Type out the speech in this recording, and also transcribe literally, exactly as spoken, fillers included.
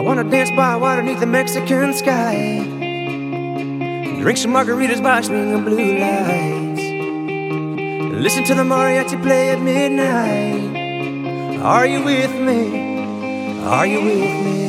wanna dance by water beneath the Mexican sky, drink some margaritas by swinging blue lights, listen to the mariachi play at midnight. Are you with me? Are you with me?